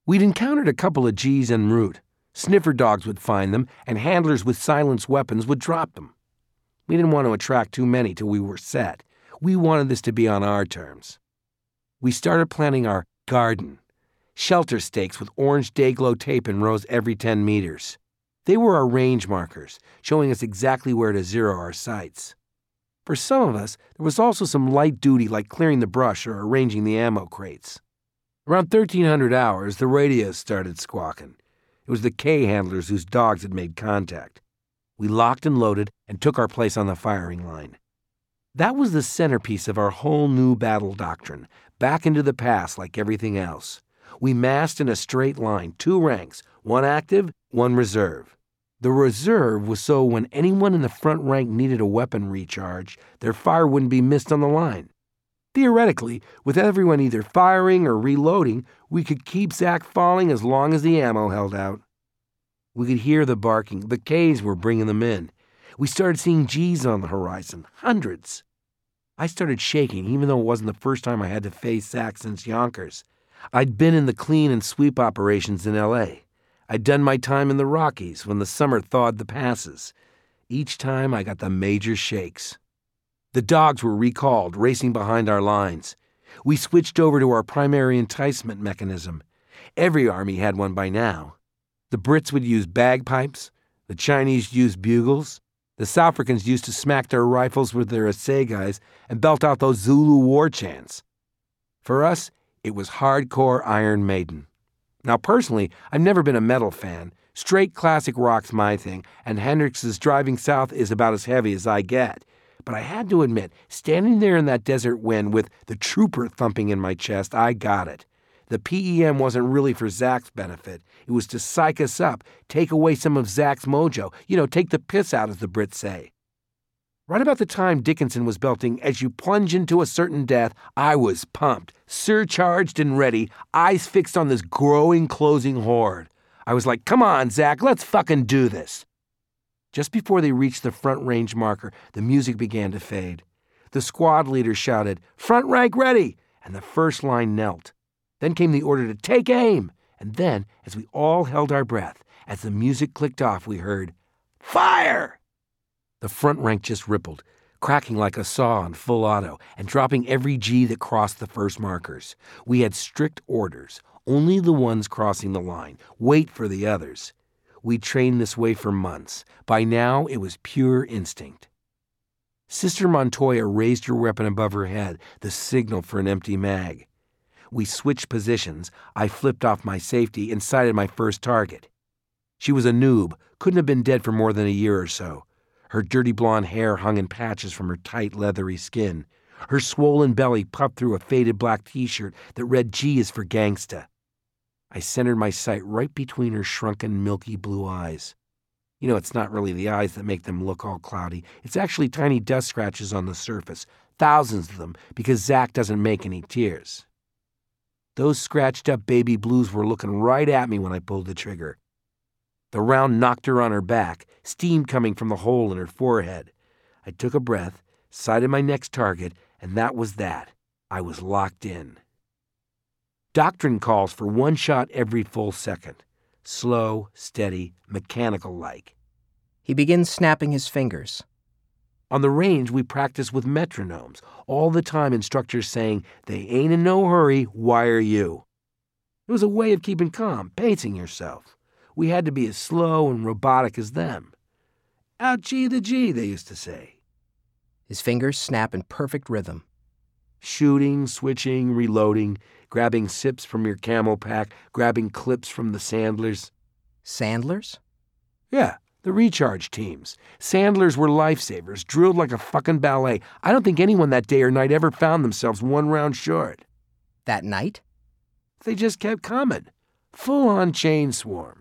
We'd encountered a couple of G's en route. Sniffer dogs would find them, and handlers with silenced weapons would drop them. We didn't want to attract too many till we were set. We wanted this to be on our terms. We started planning our garden. Shelter stakes with orange day-glow tape in rows every 10 meters. They were our range markers, showing us exactly where to zero our sights. For some of us, there was also some light duty like clearing the brush or arranging the ammo crates. Around 1300 hours, the radios started squawking. It was the K handlers whose dogs had made contact. We locked and loaded and took our place on the firing line. That was the centerpiece of our whole new battle doctrine, back into the past like everything else. We massed in a straight line, 2 ranks, 1 active, 1 reserve. The reserve was so when anyone in the front rank needed a weapon recharge, their fire wouldn't be missed on the line. Theoretically, with everyone either firing or reloading, we could keep Zach falling as long as the ammo held out. We could hear the barking. The Ks were bringing them in. We started seeing G's on the horizon, hundreds. I started shaking, even though it wasn't the first time I had to face Zach since Yonkers. I'd been in the clean and sweep operations in L.A. I'd done my time in the Rockies when the summer thawed the passes. Each time I got the major shakes. The dogs were recalled, racing behind our lines. We switched over to our primary enticement mechanism. Every army had one by now. The Brits would use bagpipes. The Chinese used bugles. The South Africans used to smack their rifles with their assegais and belt out those Zulu war chants. For us, it was hardcore Iron Maiden. Now, personally, I've never been a metal fan. Straight classic rock's my thing, and Hendrix's Driving South is about as heavy as I get. But I had to admit, standing there in that desert wind with the trooper thumping in my chest, I got it. The PEM wasn't really for Zach's benefit. It was to psych us up, take away some of Zach's mojo, take the piss out, as the Brits say. Right about the time Dickinson was belting, "As you plunge into a certain death," I was pumped, surcharged and ready, eyes fixed on this growing, closing horde. I was like, "Come on, Zach, let's fucking do this." Just before they reached the front range marker, the music began to fade. The squad leader shouted, "Front rank ready!" and the first line knelt. Then came the order to take aim, and then, as we all held our breath, as the music clicked off, we heard, "Fire!" The front rank just rippled, cracking like a saw on full auto and dropping every G that crossed the first markers. We had strict orders, only the ones crossing the line, wait for the others. We'd trained this way for months. By now, it was pure instinct. Sister Montoya raised her weapon above her head, the signal for an empty mag. We switched positions. I flipped off my safety and sighted my first target. She was a noob, couldn't have been dead for more than a year or so. Her dirty blonde hair hung in patches from her tight, leathery skin. Her swollen belly puffed through a faded black t-shirt that read G is for gangsta. I centered my sight right between her shrunken, milky blue eyes. It's not really the eyes that make them look all cloudy. It's actually tiny dust scratches on the surface, thousands of them, because Zach doesn't make any tears. Those scratched-up baby blues were looking right at me when I pulled the trigger. The round knocked her on her back, steam coming from the hole in her forehead. I took a breath, sighted my next target, and that was that. I was locked in. Doctrine calls for 1 shot every full second. Slow, steady, mechanical-like. He begins snapping his fingers. On the range, we practice with metronomes, all the time instructors saying, "They ain't in no hurry, why are you?" It was a way of keeping calm, pacing yourself. We had to be as slow and robotic as them. "Out G the G," they used to say. His fingers snap in perfect rhythm. Shooting, switching, reloading, grabbing sips from your camel pack, grabbing clips from the sandlers. Sandlers? Yeah, the recharge teams. Sandlers were lifesavers, drilled like a fucking ballet. I don't think anyone that day or night ever found themselves 1 round short. That night? They just kept coming. Full-on chain swarm.